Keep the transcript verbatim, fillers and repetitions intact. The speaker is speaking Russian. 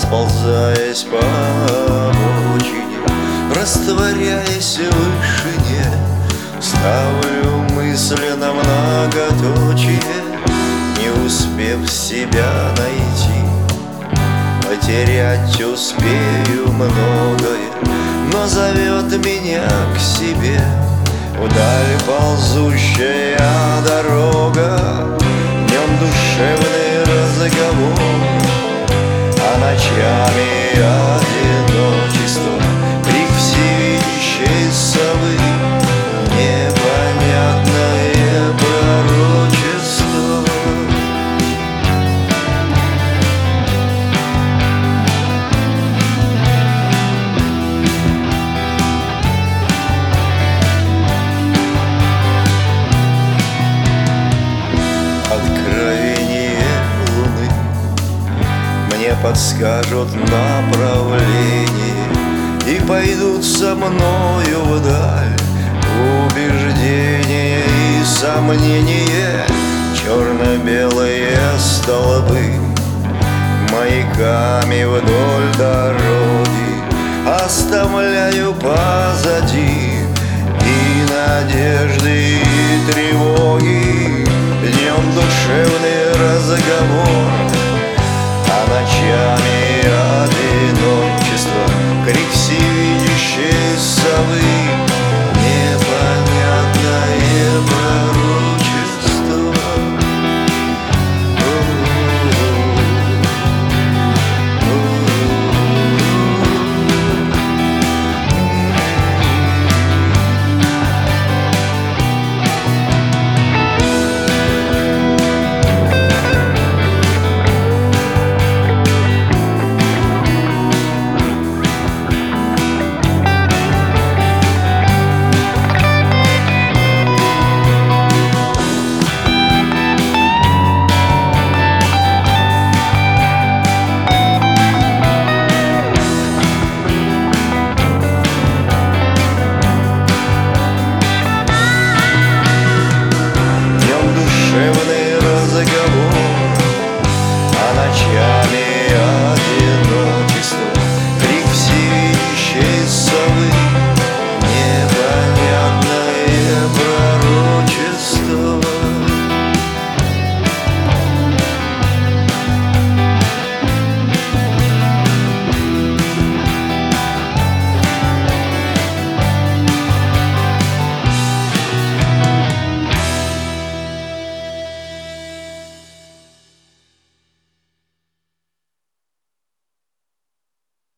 расползаясь по обочине, растворяясь в вышине, ставлю мысли на многоточие, не успев себя найти. Потерять успею многое, но зовет меня к себе вдаль ползущая дорога. Днем душевный разговор, а ночами одиночество, крик всевидящей совы, непонятное пророчество. Откровение луны мне подскажут направление и пойдут со мною вдаль. Убеждение и сомнение, черно-белые столбы, маяками вдоль дороги оставляю позади, и надежды